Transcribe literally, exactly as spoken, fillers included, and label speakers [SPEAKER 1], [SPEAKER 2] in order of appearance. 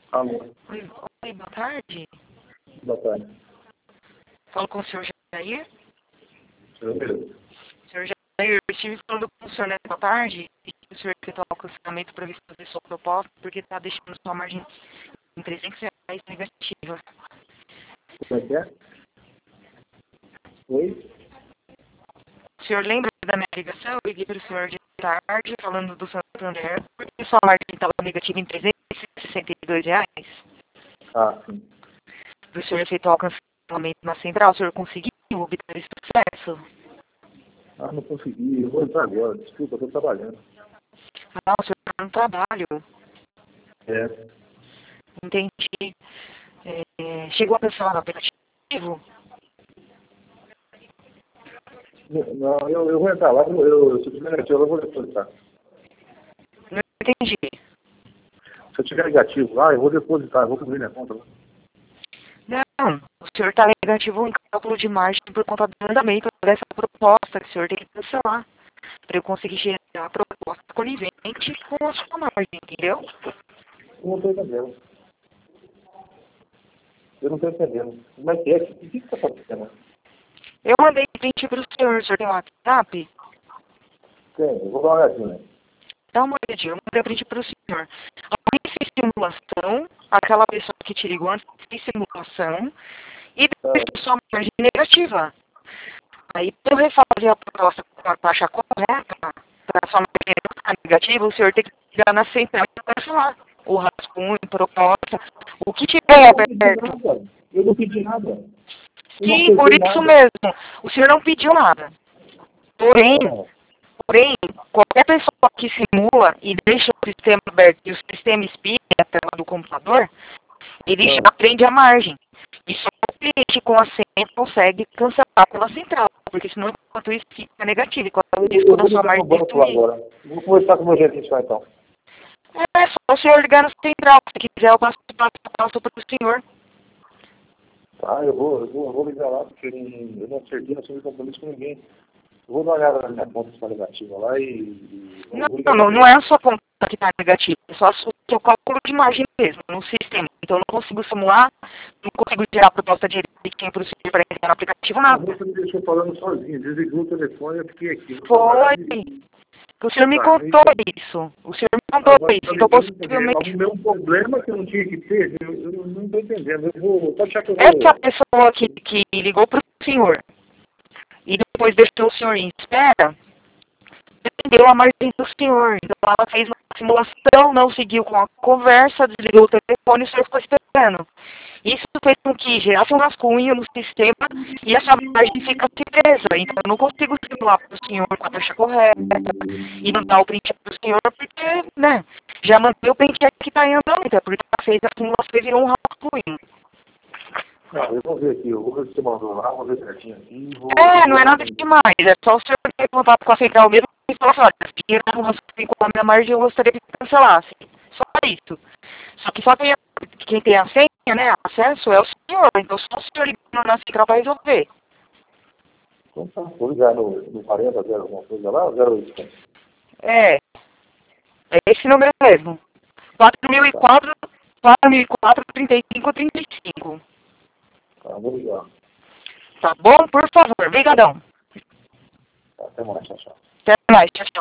[SPEAKER 1] Alô.
[SPEAKER 2] Oi, oi, boa tarde.
[SPEAKER 1] Boa tarde.
[SPEAKER 2] Falo com o senhor Jair.
[SPEAKER 1] Senhor Pedro.
[SPEAKER 2] Senhor Jair, eu estive falando com o senhor nessa tarde e o senhor que está o cancelamento para ver se fazer sua proposta, porque está deixando sua margem em trezentos reais negativa.
[SPEAKER 1] Como é que é? Oi?
[SPEAKER 2] O senhor lembra da minha ligação? Eu liguei para o senhor de tarde falando do Santander, porque sua margem estava negativa em trezentos e sessenta e dois reais.
[SPEAKER 1] Ah, sim.
[SPEAKER 2] Do senhor efetuar o cancelamento na central, o senhor conseguiu obter esse sucesso?
[SPEAKER 1] Ah, não consegui. Eu vou entrar agora. Desculpa, eu estou trabalhando.
[SPEAKER 2] Ah, o senhor está no trabalho.
[SPEAKER 1] É.
[SPEAKER 2] Entendi. É, chegou a cancelar no aplicativo?
[SPEAKER 1] Não, eu, eu vou entrar lá. Eu, eu, se eu tiver negativo, eu vou depositar.
[SPEAKER 2] Não entendi.
[SPEAKER 1] Se eu tiver negativo lá, eu vou depositar. Eu vou cobrir minha conta lá.
[SPEAKER 2] Não, o senhor está negativo em cálculo de margem por conta do andamento dessa proposta que o senhor tem que cancelar. Para eu conseguir gerar a proposta conivente com a sua margem, entendeu?
[SPEAKER 1] Eu não estou entendendo. Eu não estou entendendo. Como é que é? O que está acontecendo?
[SPEAKER 2] Eu mandei print para o senhor, o senhor tem um WhatsApp?
[SPEAKER 1] Tem, eu vou dar uma olhadinha.
[SPEAKER 2] Dá uma olhadinha, eu mandei print para o senhor. Aí fez simulação, aquela pessoa que te ligou antes fez simulação e
[SPEAKER 1] Ah,
[SPEAKER 2] deixou sua margem negativa. Aí, para eu refazer a proposta com a taxa correta, para a sua margem não ficar negativa, o senhor tem que ligar na central e cancelar o rascunho, proposta, o que tiver
[SPEAKER 1] eu não pedi
[SPEAKER 2] aberto.
[SPEAKER 1] nada. Eu não pedi nada. Eu não
[SPEAKER 2] Sim, por
[SPEAKER 1] acertei
[SPEAKER 2] isso
[SPEAKER 1] nada.
[SPEAKER 2] mesmo. O senhor não pediu nada. Porém,
[SPEAKER 1] Ah,
[SPEAKER 2] porém, qualquer pessoa que simula e deixa o sistema aberto e o sistema espia a tela do computador, ele já
[SPEAKER 1] ah.
[SPEAKER 2] aprende a margem. E só o cliente com a senha consegue cancelar pela central, porque senão enquanto isso fica negativo. E quando o
[SPEAKER 1] Eu,
[SPEAKER 2] risco
[SPEAKER 1] eu
[SPEAKER 2] da
[SPEAKER 1] vou
[SPEAKER 2] sua
[SPEAKER 1] ligar no
[SPEAKER 2] margem
[SPEAKER 1] banco lá
[SPEAKER 2] diminuir.
[SPEAKER 1] agora. Vou conversar com o meu gerente lá então.
[SPEAKER 2] É só o senhor ligar na central. Se quiser, eu passo o passo a passo para o senhor.
[SPEAKER 1] Tá, eu vou, eu vou, eu vou ligar lá, porque eu não, eu não acertei, não assumi compromisso com ninguém. Eu vou dar uma olhada na minha conta que está negativa lá e, e eu
[SPEAKER 2] Não,
[SPEAKER 1] vou ligar
[SPEAKER 2] não,
[SPEAKER 1] também.
[SPEAKER 2] não é a sua conta que está negativa, é só o seu cálculo de margem mesmo, no sistema. Então eu não consigo simular, não consigo gerar a proposta direitinho para o senhor para entrar no aplicativo,
[SPEAKER 1] A
[SPEAKER 2] nada.
[SPEAKER 1] moça me deixou falando sozinho, desligou o telefone, eu fiquei aqui, vou trabalhar
[SPEAKER 2] Foi.
[SPEAKER 1] direito.
[SPEAKER 2] O senhor me
[SPEAKER 1] Tá,
[SPEAKER 2] contou
[SPEAKER 1] então,
[SPEAKER 2] isso. O senhor me contou
[SPEAKER 1] agora está
[SPEAKER 2] isso. Então
[SPEAKER 1] ligando porque
[SPEAKER 2] possivelmente
[SPEAKER 1] arrumei um problema que eu não tinha que ter, eu, eu não estou entendendo. Eu vou, pode achar que eu
[SPEAKER 2] essa
[SPEAKER 1] vou.
[SPEAKER 2] pessoa que, que ligou para o senhor e depois deixou o senhor em espera, deu a margem do senhor. Então ela fez uma simulação, não seguiu com a conversa, desligou o telefone e o senhor ficou esperando. Isso fez com que gerasse um rascunho no sistema e essa margem ficasse presa. Então eu não consigo simular para o senhor com a taxa correta e mandar o print para o senhor porque, né, já mandei o print que está em andamento, porque ela fez a simulação e virou um rascunho.
[SPEAKER 1] Não, eu vou ver aqui, eu vou ver se você mandou lá, vou ver certinho aqui, vou,
[SPEAKER 2] É, não
[SPEAKER 1] vou
[SPEAKER 2] é nada
[SPEAKER 1] atender.
[SPEAKER 2] demais, é só o senhor ter contato com a central mesmo e falar assim, olha, se tirar um rascunho com a minha margem eu gostaria que cancelasse. Só isso. Só que só quem, quem tem a senha, né, acesso é o senhor. Então só o senhor ligando na central para resolver.
[SPEAKER 1] Então tá, vou ligar no, no quarenta, zero alguma coisa lá, zero oito.
[SPEAKER 2] É, é esse número mesmo. quatro mil e
[SPEAKER 1] Tá,
[SPEAKER 2] quatro, quatro mil e quatro, trinta e cinco, trinta e cinco.
[SPEAKER 1] tá, vou ligar.
[SPEAKER 2] Tá bom? Por favor, brigadão.
[SPEAKER 1] Tá, até mais, tchau, tchau.
[SPEAKER 2] Até mais, tchau, tchau.